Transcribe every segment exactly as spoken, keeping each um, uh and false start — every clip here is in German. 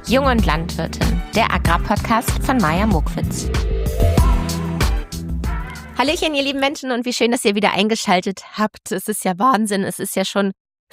Jung und Landwirtin, der Agrarpodcast von Maja Mokwitz. Hallöchen, ihr lieben Menschen, und wie schön, dass ihr wieder eingeschaltet habt. Es ist ja Wahnsinn, es ist ja schon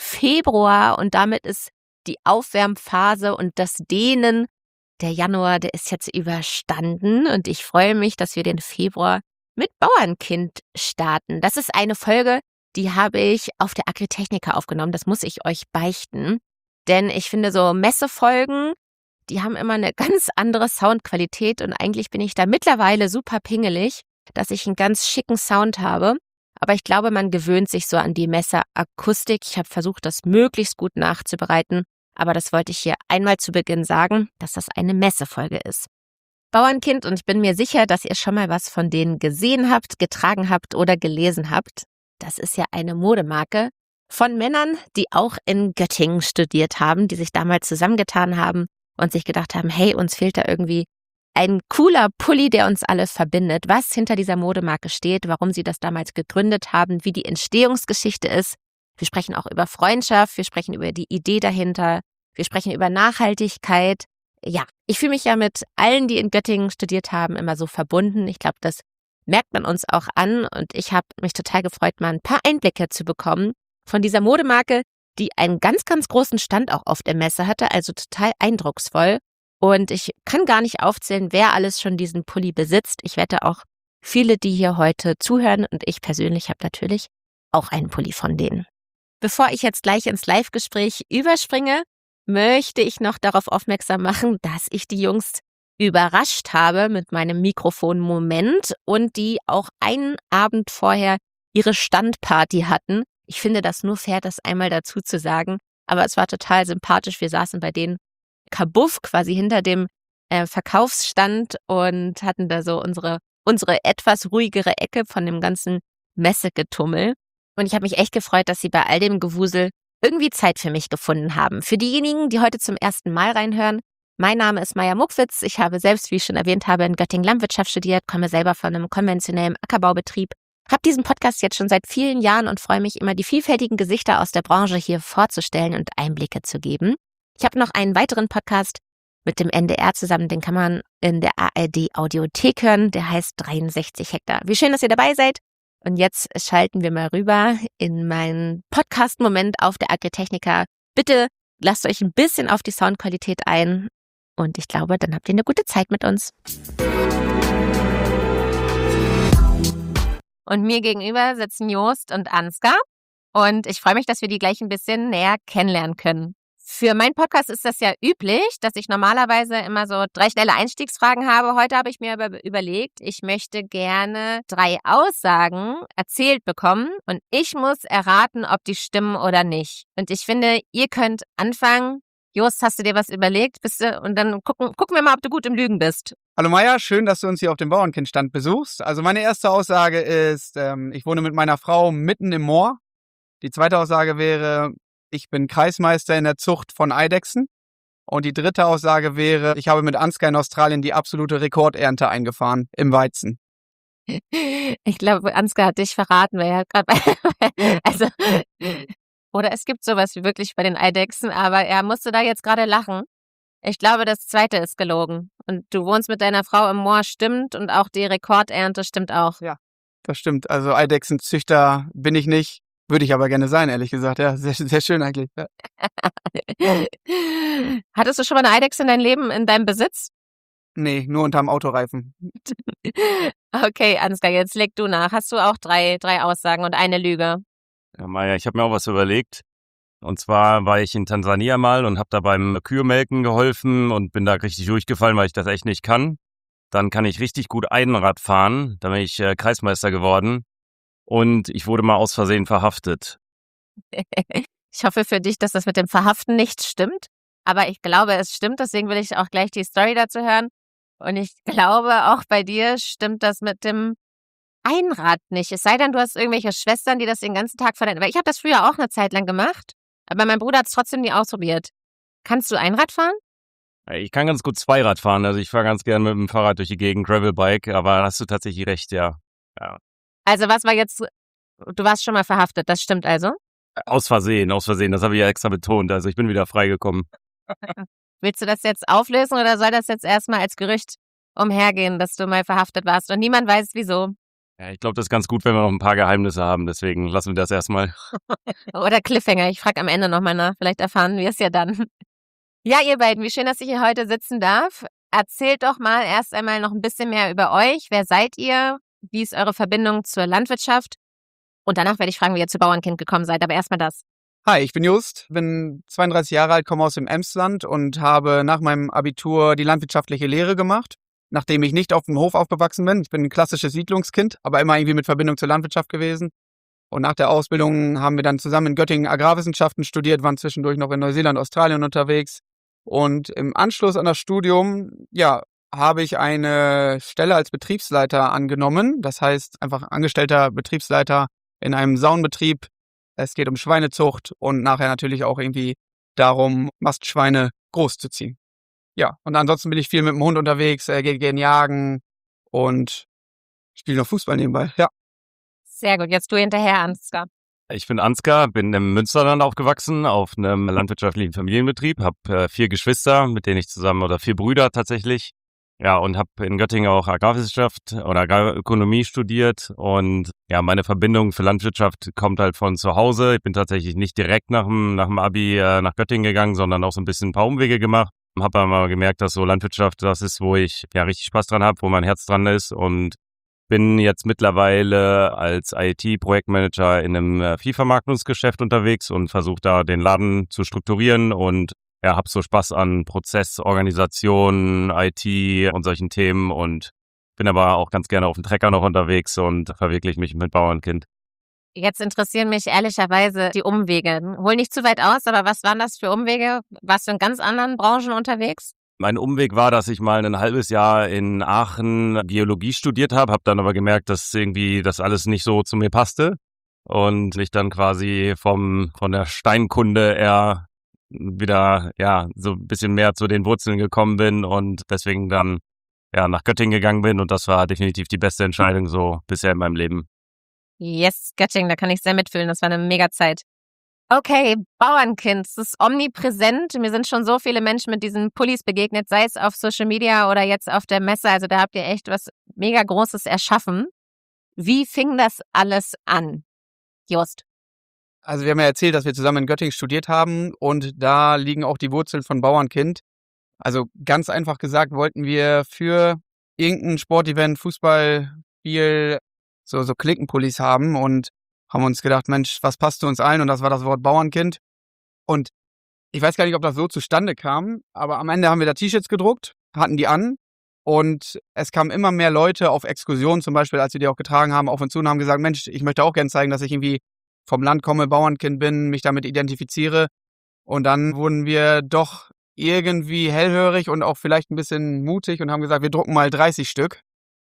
Februar und damit ist die Aufwärmphase und das Dehnen. Der Januar, der ist jetzt überstanden und ich freue mich, dass wir den Februar mit Bauernkind starten. Das ist eine Folge, die habe ich auf der Agritechnica aufgenommen, das muss ich euch beichten. Denn ich finde, so Messefolgen, die haben immer eine ganz andere Soundqualität und eigentlich bin ich da mittlerweile super pingelig, dass ich einen ganz schicken Sound habe. Aber ich glaube, man gewöhnt sich so an die Messeakustik. Ich habe versucht, das möglichst gut nachzubereiten. Aber das wollte ich hier einmal zu Beginn sagen, dass das eine Messefolge ist. Bauernkind, und ich bin mir sicher, dass ihr schon mal was von denen gesehen habt, getragen habt oder gelesen habt. Das ist ja eine Modemarke von Männern, die auch in Göttingen studiert haben, die sich damals zusammengetan haben und sich gedacht haben, hey, uns fehlt da irgendwie ein cooler Pulli, der uns alle verbindet, was hinter dieser Modemarke steht, warum sie das damals gegründet haben, wie die Entstehungsgeschichte ist. Wir sprechen auch über Freundschaft, wir sprechen über die Idee dahinter, wir sprechen über Nachhaltigkeit. Ja, ich fühle mich ja mit allen, die in Göttingen studiert haben, immer so verbunden. Ich glaube, das merkt man uns auch an und ich habe mich total gefreut, mal ein paar Einblicke zu bekommen von dieser Modemarke, die einen ganz, ganz großen Stand auch auf der Messe hatte, also total eindrucksvoll. Und ich kann gar nicht aufzählen, wer alles schon diesen Pulli besitzt. Ich wette auch viele, die hier heute zuhören, und ich persönlich habe natürlich auch einen Pulli von denen. Bevor ich jetzt gleich ins Live-Gespräch überspringe, möchte ich noch darauf aufmerksam machen, dass ich die Jungs überrascht habe mit meinem Mikrofon-Moment und die auch einen Abend vorher ihre Standparty hatten. Ich finde das nur fair, das einmal dazu zu sagen, aber es war total sympathisch. Wir saßen bei denen kabuff quasi hinter dem äh, Verkaufsstand und hatten da so unsere, unsere etwas ruhigere Ecke von dem ganzen Messegetummel. Und ich habe mich echt gefreut, dass sie bei all dem Gewusel irgendwie Zeit für mich gefunden haben. Für diejenigen, die heute zum ersten Mal reinhören, mein Name ist Maja Mokwitz. Ich habe selbst, wie ich schon erwähnt habe, in Göttingen Landwirtschaft studiert, komme selber von einem konventionellen Ackerbaubetrieb, habe diesen Podcast jetzt schon seit vielen Jahren und freue mich immer, die vielfältigen Gesichter aus der Branche hier vorzustellen und Einblicke zu geben. Ich habe noch einen weiteren Podcast mit dem N D R zusammen, den kann man in der A R D-Audiothek hören, der heißt dreiundsechzig Hektar. Wie schön, dass ihr dabei seid. Und jetzt schalten wir mal rüber in meinen Podcast-Moment auf der Agritechnica. Bitte lasst euch ein bisschen auf die Soundqualität ein und ich glaube, dann habt ihr eine gute Zeit mit uns. Und mir gegenüber sitzen Jost und Ansgar und ich freue mich, dass wir die gleich ein bisschen näher kennenlernen können. Für meinen Podcast ist das ja üblich, dass ich normalerweise immer so drei schnelle Einstiegsfragen habe. Heute habe ich mir aber überlegt, ich möchte gerne drei Aussagen erzählt bekommen und ich muss erraten, ob die stimmen oder nicht. Und ich finde, ihr könnt anfangen. Jost, hast du dir was überlegt? Bist du, und dann gucken, gucken wir mal, ob du gut im Lügen bist. Hallo Maja, schön, dass du uns hier auf dem Bauernkindstand besuchst. Also meine erste Aussage ist, ähm, ich wohne mit meiner Frau mitten im Moor. Die zweite Aussage wäre, ich bin Kreismeister in der Zucht von Eidechsen. Und die dritte Aussage wäre, ich habe mit Ansgar in Australien die absolute Rekordernte eingefahren im Weizen. Ich glaube, Ansgar hat dich verraten, weil er hat gerade also oder es gibt sowas wie wirklich bei den Eidechsen, aber er musste da jetzt gerade lachen. Ich glaube, das zweite ist gelogen. Und du wohnst mit deiner Frau im Moor, stimmt, und auch die Rekordernte stimmt auch. Ja, das stimmt. Also Eidechsenzüchter bin ich nicht. Würde ich aber gerne sein, ehrlich gesagt. Ja, sehr, sehr schön eigentlich. Ja. Hattest du schon mal eine Eidechse in deinem Leben, in deinem Besitz? Nee, nur unterm Autoreifen. Okay, Ansgar, jetzt leg du nach. Hast du auch drei, drei Aussagen und eine Lüge? Ja, Maja, ich habe mir auch was überlegt. Und zwar war ich in Tansania mal und habe da beim Kühemelken geholfen und bin da richtig durchgefallen, weil ich das echt nicht kann. Dann kann ich richtig gut Einrad fahren. Da bin ich äh, Kreismeister geworden. Und ich wurde mal aus Versehen verhaftet. Ich hoffe für dich, dass das mit dem Verhaften nicht stimmt. Aber ich glaube, es stimmt. Deswegen will ich auch gleich die Story dazu hören. Und ich glaube, auch bei dir stimmt das mit dem Einrad nicht. Es sei denn, du hast irgendwelche Schwestern, die das den ganzen Tag verwenden. Weil ich habe das früher auch eine Zeit lang gemacht. Aber mein Bruder hat es trotzdem nie ausprobiert. Kannst du Einrad fahren? Ich kann ganz gut Zweirad fahren. Also ich fahre ganz gerne mit dem Fahrrad durch die Gegend, Gravelbike. Aber da hast du tatsächlich recht, ja. ja. Also was war jetzt, du warst schon mal verhaftet, das stimmt also? Aus Versehen, aus Versehen, das habe ich ja extra betont. Also ich bin wieder freigekommen. Willst du das jetzt auflösen oder soll das jetzt erstmal als Gerücht umhergehen, dass du mal verhaftet warst und niemand weiß wieso? Ja, ich glaube, das ist ganz gut, wenn wir noch ein paar Geheimnisse haben. Deswegen lassen wir das erstmal. Oder Cliffhanger, ich frage am Ende nochmal nach. Vielleicht erfahren wir es ja dann. Ja, ihr beiden, wie schön, dass ich hier heute sitzen darf. Erzählt doch mal erst einmal noch ein bisschen mehr über euch. Wer seid ihr? Wie ist eure Verbindung zur Landwirtschaft? Und danach werde ich fragen, wie ihr zu Bauernkind gekommen seid. Aber erstmal das. Hi, ich bin Just, bin zweiunddreißig Jahre alt, komme aus dem Emsland und habe nach meinem Abitur die landwirtschaftliche Lehre gemacht, nachdem ich nicht auf dem Hof aufgewachsen bin. Ich bin ein klassisches Siedlungskind, aber immer irgendwie mit Verbindung zur Landwirtschaft gewesen. Und nach der Ausbildung haben wir dann zusammen in Göttingen Agrarwissenschaften studiert, waren zwischendurch noch in Neuseeland, Australien unterwegs. Und im Anschluss an das Studium, ja, habe ich eine Stelle als Betriebsleiter angenommen. Das heißt, einfach angestellter Betriebsleiter in einem Saunbetrieb. Es geht um Schweinezucht und nachher natürlich auch irgendwie darum, Mastschweine großzuziehen. Ja, und ansonsten bin ich viel mit dem Hund unterwegs, äh, gehe gehen jagen und spiele noch Fußball nebenbei. Ja. Sehr gut, jetzt du hinterher, Ansgar. Ich bin Ansgar, bin im Münsterland aufgewachsen, auf einem landwirtschaftlichen Familienbetrieb, habe äh, vier Geschwister, mit denen ich zusammen, oder vier Brüder tatsächlich. Ja, und habe in Göttingen auch Agrarwissenschaft oder Agrarökonomie studiert. Und ja, meine Verbindung für Landwirtschaft kommt halt von zu Hause. Ich bin tatsächlich nicht direkt nach dem, nach dem Abi äh, nach Göttingen gegangen, sondern auch so ein bisschen ein paar Umwege gemacht. Habe aber gemerkt, dass so Landwirtschaft das ist, wo ich ja richtig Spaß dran habe, wo mein Herz dran ist. Und bin jetzt mittlerweile als I T-Projektmanager in einem äh, Viehvermarktungsgeschäft unterwegs und versuche da den Laden zu strukturieren und ja, hab so Spaß an Prozess, Organisation, I T und solchen Themen und bin aber auch ganz gerne auf dem Trecker noch unterwegs und verwirkliche mich mit Bauernkind. Jetzt interessieren mich ehrlicherweise die Umwege. Hol nicht zu weit aus, aber was waren das für Umwege? Warst du in ganz anderen Branchen unterwegs? Mein Umweg war, dass ich mal ein halbes Jahr in Aachen Biologie studiert habe, habe dann aber gemerkt, dass irgendwie das alles nicht so zu mir passte und ich dann quasi vom von der Steinkunde eher wieder ja so ein bisschen mehr zu den Wurzeln gekommen bin und deswegen dann ja nach Göttingen gegangen bin und das war definitiv die beste Entscheidung so bisher in meinem Leben. Yes, Göttingen, da kann ich sehr mitfühlen, das war eine mega Zeit. Okay, Bauernkind, es ist omnipräsent. Mir sind schon so viele Menschen mit diesen Pullis begegnet, sei es auf Social Media oder jetzt auf der Messe. Also da habt ihr echt was mega Großes erschaffen. Wie fing das alles an, Just? Also wir haben ja erzählt, dass wir zusammen in Göttingen studiert haben und da liegen auch die Wurzeln von Bauernkind. Also ganz einfach gesagt wollten wir für irgendein Sportevent, Fußballspiel, so, so Klickenpullis haben und haben uns gedacht, Mensch, was passt zu uns allen? Und das war das Wort Bauernkind. Und ich weiß gar nicht, ob das so zustande kam, aber am Ende haben wir da T-Shirts gedruckt, hatten die an und es kamen immer mehr Leute auf Exkursionen, zum Beispiel, als wir die auch getragen haben, auf uns zu und haben gesagt, Mensch, ich möchte auch gerne zeigen, dass ich irgendwie vom Land komme, Bauernkind bin, mich damit identifiziere. Und dann wurden wir doch irgendwie hellhörig und auch vielleicht ein bisschen mutig und haben gesagt, wir drucken mal dreißig Stück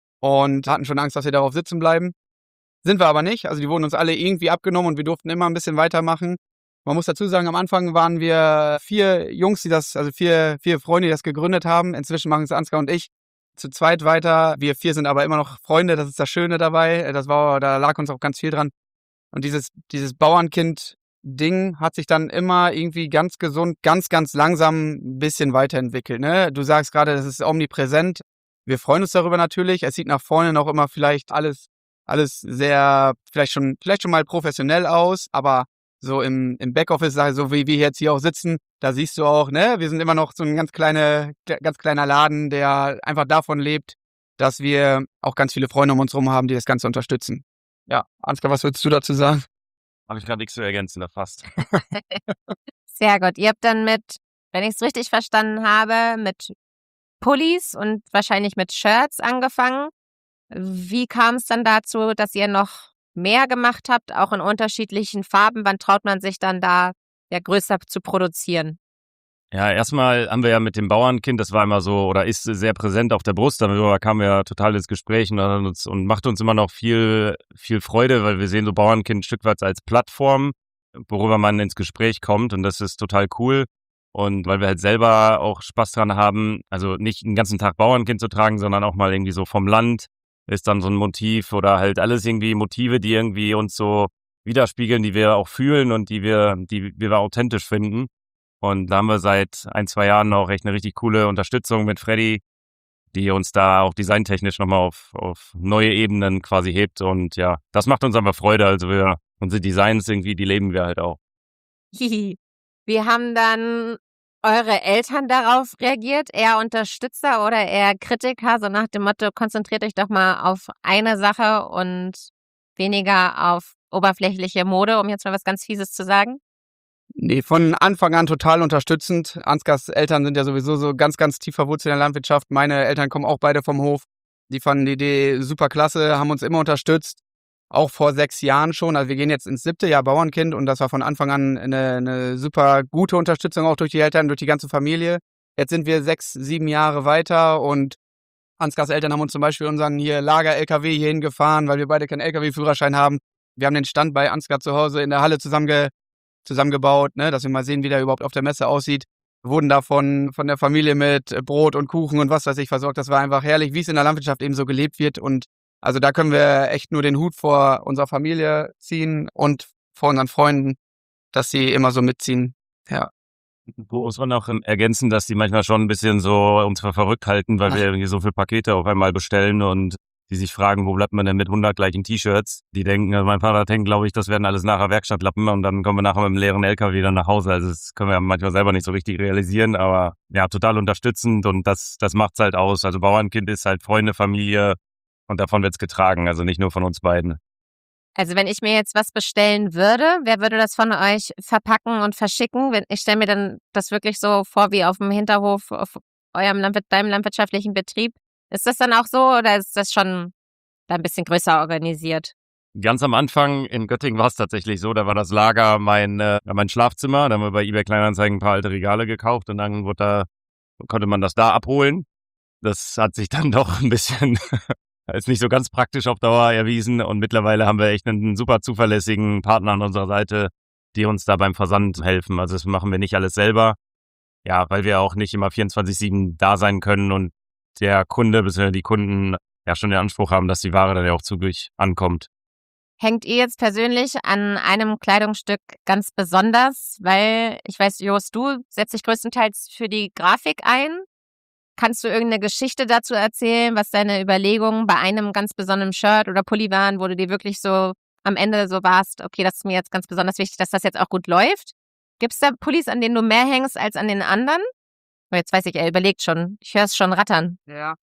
und hatten schon Angst, dass wir darauf sitzen bleiben. Sind wir aber nicht. Also die wurden uns alle irgendwie abgenommen und wir durften immer ein bisschen weitermachen. Man muss dazu sagen, am Anfang waren wir vier Jungs, die das, also vier, vier Freunde, die das gegründet haben. Inzwischen machen es Ansgar und ich zu zweit weiter. Wir vier sind aber immer noch Freunde, das ist das Schöne dabei. Das war, da lag uns auch ganz viel dran. Und dieses, dieses Bauernkind-Ding hat sich dann immer irgendwie ganz gesund, ganz, ganz langsam ein bisschen weiterentwickelt. Ne? Du sagst gerade, das ist omnipräsent. Wir freuen uns darüber natürlich. Es sieht nach vorne noch immer vielleicht alles, alles sehr, vielleicht schon, vielleicht schon mal professionell aus, aber so im, im Backoffice, so wie wir jetzt hier auch sitzen, da siehst du auch, ne, wir sind immer noch so ein ganz kleine, ganz kleiner Laden, der einfach davon lebt, dass wir auch ganz viele Freunde um uns herum haben, die das Ganze unterstützen. Ja, Ansgar, was würdest du dazu sagen? Habe ich gerade nichts zu ergänzen, erfasst. Sehr gut. Ihr habt dann mit, wenn ich es richtig verstanden habe, mit Pullis und wahrscheinlich mit Shirts angefangen. Wie kam es dann dazu, dass ihr noch mehr gemacht habt, auch in unterschiedlichen Farben? Wann traut man sich dann da, ja, größer zu produzieren? Ja, erstmal haben wir ja mit dem Bauernkind, das war immer so oder ist sehr präsent auf der Brust, darüber kamen wir ja total ins Gespräch und, uns, und macht uns immer noch viel, viel Freude, weil wir sehen so Bauernkind ein Stück weit als Plattform, worüber man ins Gespräch kommt und das ist total cool. Und weil wir halt selber auch Spaß dran haben, also nicht den ganzen Tag Bauernkind zu tragen, sondern auch mal irgendwie so vom Land ist dann so ein Motiv oder halt alles irgendwie Motive, die irgendwie uns so widerspiegeln, die wir auch fühlen und die wir, die wir authentisch finden. Und da haben wir seit ein, zwei Jahren auch echt eine richtig coole Unterstützung mit Freddy, die uns da auch designtechnisch nochmal auf, auf neue Ebenen quasi hebt. Und ja, das macht uns einfach Freude. Also wir, unsere Designs irgendwie, die leben wir halt auch. Hihi. Wie haben dann eure Eltern darauf reagiert? Eher Unterstützer oder eher Kritiker? So nach dem Motto, konzentriert euch doch mal auf eine Sache und weniger auf oberflächliche Mode, um jetzt mal was ganz Fieses zu sagen? Nee, von Anfang an total unterstützend. Ansgars Eltern sind ja sowieso so ganz, ganz tief verwurzelt in der Landwirtschaft. Meine Eltern kommen auch beide vom Hof. Die fanden die Idee super klasse, haben uns immer unterstützt. Auch vor sechs Jahren schon. Also wir gehen jetzt ins siebte Jahr Bauernkind und das war von Anfang an eine, eine super gute Unterstützung auch durch die Eltern, durch die ganze Familie. Jetzt sind wir sechs, sieben Jahre weiter und Ansgars Eltern haben uns zum Beispiel unseren hier Lager-L K W hierhin gefahren, weil wir beide keinen L K W-Führerschein haben. Wir haben den Stand bei Ansgar zu Hause in der Halle zusammenge zusammengebaut, ne, dass wir mal sehen, wie der überhaupt auf der Messe aussieht. Wir wurden da von, von der Familie mit Brot und Kuchen und was weiß ich versorgt. Das war einfach herrlich, wie es in der Landwirtschaft eben so gelebt wird. Und also da können wir echt nur den Hut vor unserer Familie ziehen und vor unseren Freunden, dass sie immer so mitziehen. Ja. Muss man auch ergänzen, dass die manchmal schon ein bisschen so uns für verrückt halten, weil wir hier so viele Pakete auf einmal bestellen und die sich fragen, wo bleibt man denn mit hundert gleichen T-Shirts? Die denken, also mein Vater denkt, glaube ich, das werden alles nachher Werkstattlappen und dann kommen wir nachher mit einem leeren L K W wieder nach Hause. Also das können wir manchmal selber nicht so richtig realisieren, aber ja, total unterstützend und das, das macht's halt aus. Also Bauernkind ist halt Freunde, Familie und davon wird's getragen, also nicht nur von uns beiden. Also wenn ich mir jetzt was bestellen würde, wer würde das von euch verpacken und verschicken? Wenn, ich stelle mir dann das wirklich so vor wie auf dem Hinterhof auf eurem Landwirt, deinem landwirtschaftlichen Betrieb. Ist das dann auch so oder ist das schon da ein bisschen größer organisiert? Ganz am Anfang in Göttingen war es tatsächlich so, da war das Lager mein, äh, mein Schlafzimmer, da haben wir bei eBay Kleinanzeigen ein paar alte Regale gekauft und dann wurde da, konnte man das da abholen. Das hat sich dann doch ein bisschen ist nicht so ganz praktisch auf Dauer erwiesen und mittlerweile haben wir echt einen super zuverlässigen Partner an unserer Seite, die uns da beim Versand helfen. Also das machen wir nicht alles selber, ja, weil wir auch nicht immer vierundzwanzig sieben da sein können und der Kunde bzw. die Kunden ja schon den Anspruch haben, dass die Ware dann ja auch zügig ankommt. Hängt ihr jetzt persönlich an einem Kleidungsstück ganz besonders? Weil ich weiß, Jost, du setzt dich größtenteils für die Grafik ein. Kannst du irgendeine Geschichte dazu erzählen, was deine Überlegungen bei einem ganz besonderen Shirt oder Pulli waren, wo du dir wirklich so am Ende so warst, okay, das ist mir jetzt ganz besonders wichtig, dass das jetzt auch gut läuft? Gibt es da Pullis, an denen du mehr hängst als an den anderen? Oh, jetzt weiß ich, er überlegt schon. Ich höre es schon rattern. Ja.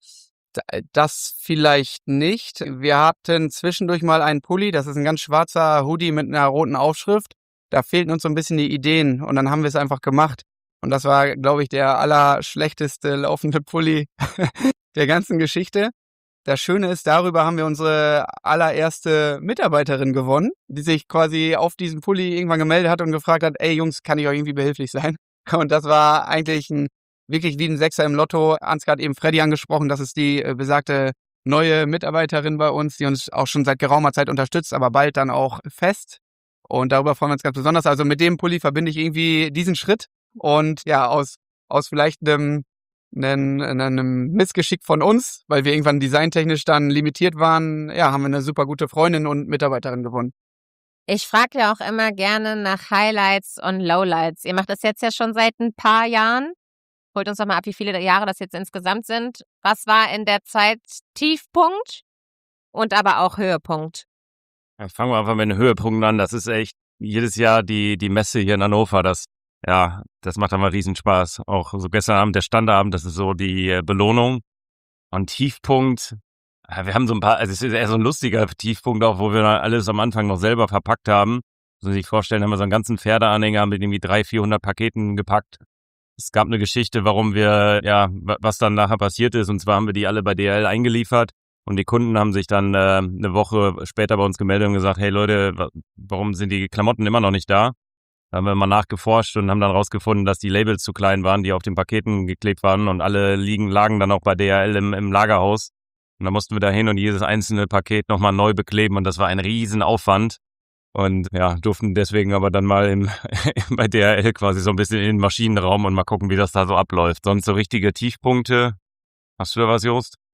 Das vielleicht nicht. Wir hatten zwischendurch mal einen Pulli, das ist ein ganz schwarzer Hoodie mit einer roten Aufschrift. Da fehlten uns so ein bisschen die Ideen und dann haben wir es einfach gemacht. Und das war, glaube ich, der allerschlechteste laufende Pulli der ganzen Geschichte. Das Schöne ist, darüber haben wir unsere allererste Mitarbeiterin gewonnen, die sich quasi auf diesen Pulli irgendwann gemeldet hat und gefragt hat, ey Jungs, kann ich euch irgendwie behilflich sein? Und das war eigentlich ein, wirklich wie ein Sechser im Lotto. Ansgar hat eben Freddy angesprochen, das ist die äh, besagte neue Mitarbeiterin bei uns, die uns auch schon seit geraumer Zeit unterstützt, aber bald dann auch fest. Und darüber freuen wir uns ganz besonders. Also mit dem Pulli verbinde ich irgendwie diesen Schritt. Und ja, aus, aus vielleicht einem, einem, einem Missgeschick von uns, weil wir irgendwann designtechnisch dann limitiert waren, ja, haben wir eine super gute Freundin und Mitarbeiterin gewonnen. Ich frage ja auch immer gerne nach Highlights und Lowlights. Ihr macht das jetzt ja schon seit ein paar Jahren. Holt uns doch mal ab, wie viele Jahre das jetzt insgesamt sind. Was war in der Zeit Tiefpunkt und aber auch Höhepunkt? Ja, fangen wir einfach mit den Höhepunkten an. Das ist echt jedes Jahr die, die Messe hier in Hannover. Das, ja, das macht einfach riesen Spaß. Auch so gestern Abend der Standabend, das ist so die Belohnung. Und Tiefpunkt, ja, wir haben so ein paar, also es ist eher so ein lustiger Tiefpunkt auch, wo wir dann alles am Anfang noch selber verpackt haben. So sich vorstellen, haben wir so einen ganzen Pferdeanhänger mit irgendwie dreihundert, vierhundert Paketen gepackt. Es gab eine Geschichte, warum wir, ja, was dann nachher passiert ist. Und zwar haben wir die alle bei D H L eingeliefert. Und die Kunden haben sich dann äh, eine Woche später bei uns gemeldet und gesagt, hey Leute, warum sind die Klamotten immer noch nicht da? Da haben wir mal nachgeforscht und haben dann rausgefunden, dass die Labels zu klein waren, die auf den Paketen geklebt waren. Und alle liegen, lagen dann auch bei D H L im, im Lagerhaus. Und da mussten wir da hin und jedes einzelne Paket nochmal neu bekleben. Und das war ein Riesenaufwand. Und ja, durften deswegen aber dann mal im, bei D H L quasi so ein bisschen in den Maschinenraum und mal gucken, wie das da so abläuft. Sonst so richtige Tiefpunkte. Hast du da was, Jost?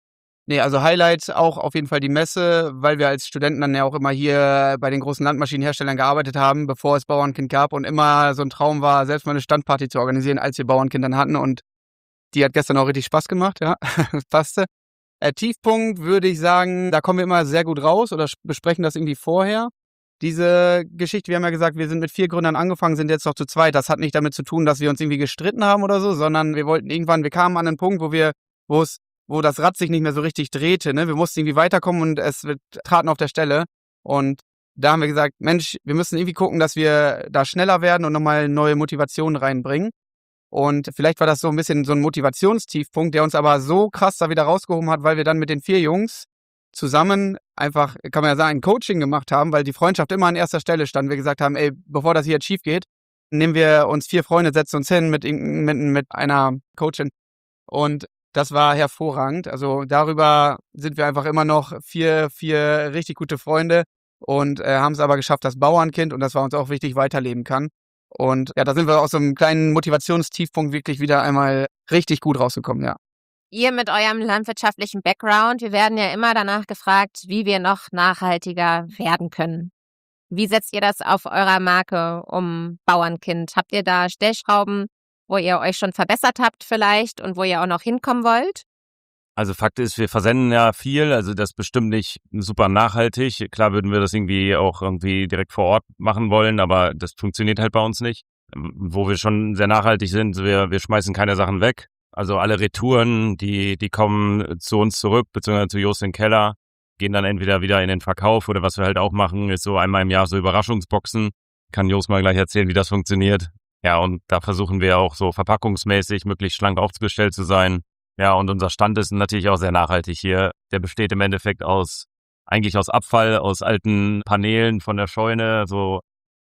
Nee, also Highlight auch auf jeden Fall die Messe, weil wir als Studenten dann ja auch immer hier bei den großen Landmaschinenherstellern gearbeitet haben, bevor es Bauernkind gab und immer so ein Traum war, selbst mal eine Standparty zu organisieren, als wir Bauernkind dann hatten und die hat gestern auch richtig Spaß gemacht, ja, das passte. Äh, Tiefpunkt würde ich sagen, da kommen wir immer sehr gut raus oder besprechen das irgendwie vorher. Diese Geschichte, wir haben ja gesagt, wir sind mit vier Gründern angefangen, sind jetzt noch zu zweit. Das hat nicht damit zu tun, dass wir uns irgendwie gestritten haben oder so, sondern wir wollten irgendwann, wir kamen an einen Punkt, wo wir, wo es wo das Rad sich nicht mehr so richtig drehte. Ne? Wir mussten irgendwie weiterkommen und es wir traten auf der Stelle. Und da haben wir gesagt, Mensch, wir müssen irgendwie gucken, dass wir da schneller werden und nochmal neue Motivationen reinbringen. Und vielleicht war das so ein bisschen so ein Motivationstiefpunkt, der uns aber so krass da wieder rausgehoben hat, weil wir dann mit den vier Jungs zusammen einfach, kann man ja sagen, ein Coaching gemacht haben, weil die Freundschaft immer an erster Stelle stand. Wir gesagt haben, ey, bevor das hier jetzt schief geht, nehmen wir uns vier Freunde, setzen uns hin mit, mit, mit einer Coachin und das war hervorragend. Also darüber sind wir einfach immer noch vier, vier richtig gute Freunde und äh, haben es aber geschafft, das Bauernkind, und das war uns auch wichtig, weiterleben kann. Und ja, da sind wir aus so einem kleinen Motivationstiefpunkt wirklich wieder einmal richtig gut rausgekommen, ja. Ihr mit eurem landwirtschaftlichen Background, wir werden ja immer danach gefragt, wie wir noch nachhaltiger werden können. Wie setzt ihr das auf eurer Marke um Bauernkind? Habt ihr da Stellschrauben, wo ihr euch schon verbessert habt vielleicht und wo ihr auch noch hinkommen wollt? Also Fakt ist, wir versenden ja viel, also das ist bestimmt nicht super nachhaltig. Klar würden wir das irgendwie auch irgendwie direkt vor Ort machen wollen, aber das funktioniert halt bei uns nicht. Wo wir schon sehr nachhaltig sind, wir, wir schmeißen keine Sachen weg. Also alle Retouren, die, die kommen zu uns zurück, beziehungsweise zu Jost in den Keller, gehen dann entweder wieder in den Verkauf oder was wir halt auch machen, ist so einmal im Jahr so Überraschungsboxen. Kann Jost mal gleich erzählen, wie das funktioniert. Ja, und da versuchen wir auch so verpackungsmäßig möglichst schlank aufgestellt zu sein. Ja, und unser Stand ist natürlich auch sehr nachhaltig hier. Der besteht im Endeffekt aus, eigentlich aus Abfall, aus alten Paneelen von der Scheune, so.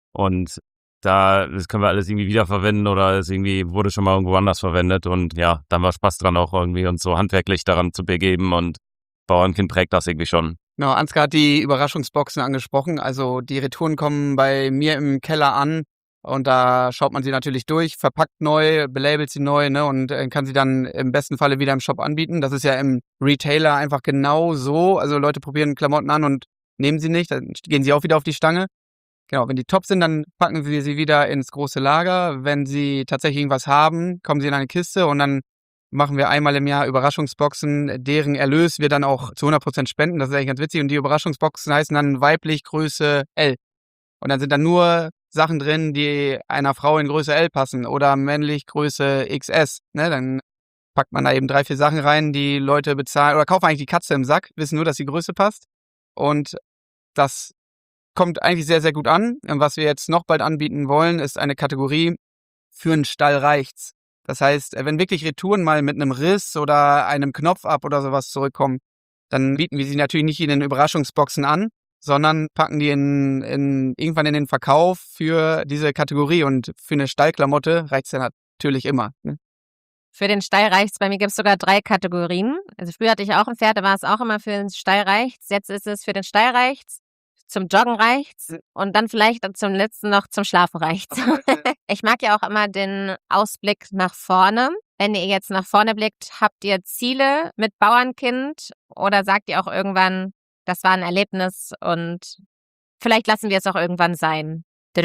Und da, das können wir alles irgendwie wiederverwenden oder es irgendwie wurde schon mal irgendwo anders verwendet. Und ja, da haben wir Spaß dran, auch irgendwie uns so handwerklich daran zu begeben, und Bauernkind prägt das irgendwie schon. Genau, Ansgar hat die Überraschungsboxen angesprochen. Also die Retouren kommen bei mir im Keller an. Und da schaut man sie natürlich durch, verpackt neu, belabelt sie neu, ne, und äh, kann sie dann im besten Falle wieder im Shop anbieten. Das ist ja im Retailer einfach genau so. Also Leute probieren Klamotten an und nehmen sie nicht, dann gehen sie auch wieder auf die Stange. Genau, wenn die top sind, dann packen wir sie wieder ins große Lager. Wenn sie tatsächlich irgendwas haben, kommen sie in eine Kiste und dann machen wir einmal im Jahr Überraschungsboxen, deren Erlös wir dann auch zu hundert Prozent spenden. Das ist eigentlich ganz witzig. Und die Überraschungsboxen heißen dann weiblich Größe L. Und dann sind da nur Sachen drin, die einer Frau in Größe L passen oder männlich Größe X S. Ne? Dann packt man da eben drei, vier Sachen rein, die Leute bezahlen oder kaufen eigentlich die Katze im Sack, wissen nur, dass die Größe passt. Und das kommt eigentlich sehr, sehr gut an. Und was wir jetzt noch bald anbieten wollen, ist eine Kategorie für einen Stall reicht's. Das heißt, wenn wirklich Retouren mal mit einem Riss oder einem Knopf ab oder sowas zurückkommen, dann bieten wir sie natürlich nicht in den Überraschungsboxen an, sondern packen die in, in, irgendwann in den Verkauf für diese Kategorie. Und für eine Stallklamotte reicht's ja natürlich immer. Ne? Für den Stall reicht's. Bei mir gibt es sogar drei Kategorien. Also früher hatte ich auch ein Pferd, da war es auch immer für den Stall reicht's. Jetzt ist es für den Stall reicht's, zum Joggen reicht's und dann vielleicht zum letzten noch zum Schlafen reicht's. Ich mag ja auch immer den Ausblick nach vorne. Wenn ihr jetzt nach vorne blickt, habt ihr Ziele mit Bauernkind oder sagt ihr auch irgendwann, das war ein Erlebnis und vielleicht lassen wir es auch irgendwann sein?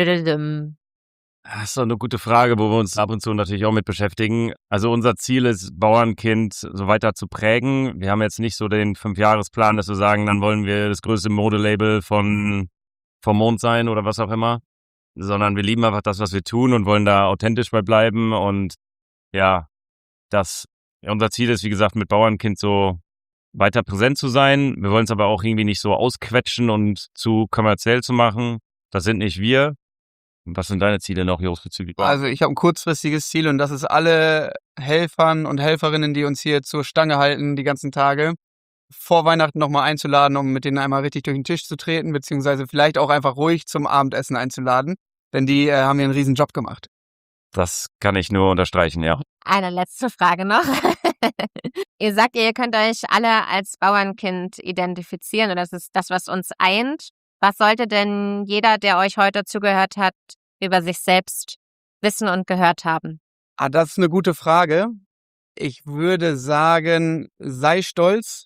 Das ist doch eine gute Frage, wo wir uns ab und zu natürlich auch mit beschäftigen. Also unser Ziel ist, Bauernkind so weiter zu prägen. Wir haben jetzt nicht so den Fünfjahresplan, dass wir sagen, dann wollen wir das größte Modelabel von vom Mond sein oder was auch immer, sondern wir lieben einfach das, was wir tun und wollen da authentisch bei bleiben. Und ja, das unser Ziel ist, wie gesagt, mit Bauernkind so weiter präsent zu sein. Wir wollen es aber auch irgendwie nicht so ausquetschen und zu kommerziell zu machen. Das sind nicht wir. Was sind deine Ziele noch, Jost, bezüglich? Also ich habe ein kurzfristiges Ziel und das ist alle Helfern und Helferinnen, die uns hier zur Stange halten die ganzen Tage, vor Weihnachten nochmal einzuladen, um mit denen einmal richtig durch den Tisch zu treten, beziehungsweise vielleicht auch einfach ruhig zum Abendessen einzuladen, denn die äh, haben hier einen riesen Job gemacht. Das kann ich nur unterstreichen, ja. Eine letzte Frage noch. Ihr sagt, ihr könnt euch alle als Bauernkind identifizieren und das ist das, was uns eint. Was sollte denn jeder, der euch heute zugehört hat, über sich selbst wissen und gehört haben? Ah, das ist eine gute Frage. Ich würde sagen, sei stolz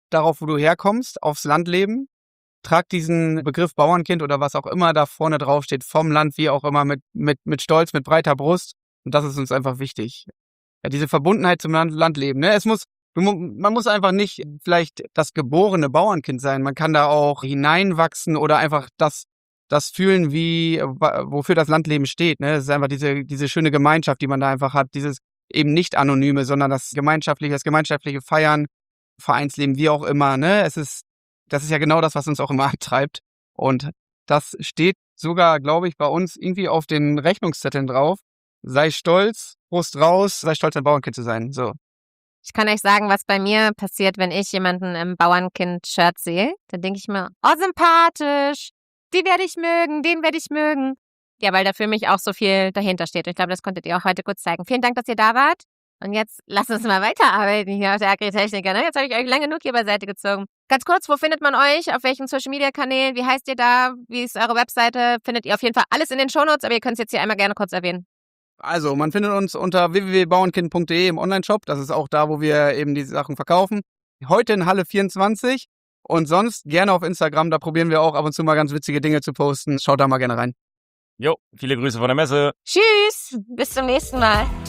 darauf, wo du herkommst, aufs Landleben. Trag diesen Begriff Bauernkind oder was auch immer da vorne drauf steht, vom Land, wie auch immer, mit, mit, mit Stolz, mit breiter Brust. Und das ist uns einfach wichtig. Ja, diese Verbundenheit zum Land, Landleben. Ne? Es muss, du, man muss einfach nicht vielleicht das geborene Bauernkind sein. Man kann da auch hineinwachsen oder einfach das, das fühlen, wie, wofür das Landleben steht. Ne? Es ist einfach diese, diese schöne Gemeinschaft, die man da einfach hat. Dieses eben nicht Anonyme, sondern das gemeinschaftliche, das gemeinschaftliche Feiern, Vereinsleben, wie auch immer. Ne? Es ist, das ist ja genau das, was uns auch immer antreibt. Und das steht sogar, glaube ich, bei uns irgendwie auf den Rechnungszetteln drauf. Sei stolz, Brust raus, sei stolz, ein Bauernkind zu sein. So. Ich kann euch sagen, was bei mir passiert, wenn ich jemanden im Bauernkind-Shirt sehe. Dann denke ich mir, oh, sympathisch, die werde ich mögen, den werde ich mögen. Ja, weil da für mich auch so viel dahinter steht. Ich glaube, das konntet ihr auch heute kurz zeigen. Vielen Dank, dass ihr da wart. Und jetzt lasst uns mal weiterarbeiten hier auf der Agritechniker. Ne? Jetzt habe ich euch lange genug hier beiseite gezogen. Ganz kurz, wo findet man euch? Auf welchen Social-Media-Kanälen? Wie heißt ihr da? Wie ist eure Webseite? Findet ihr auf jeden Fall alles in den Shownotes, aber ihr könnt es jetzt hier einmal gerne kurz erwähnen. Also, man findet uns unter w w w punkt bauernkind punkt d e im Onlineshop. Das ist auch da, wo wir eben diese Sachen verkaufen. Heute in Halle vierundzwanzig und sonst gerne auf Instagram. Da probieren wir auch ab und zu mal ganz witzige Dinge zu posten. Schaut da mal gerne rein. Jo, viele Grüße von der Messe. Tschüss, bis zum nächsten Mal.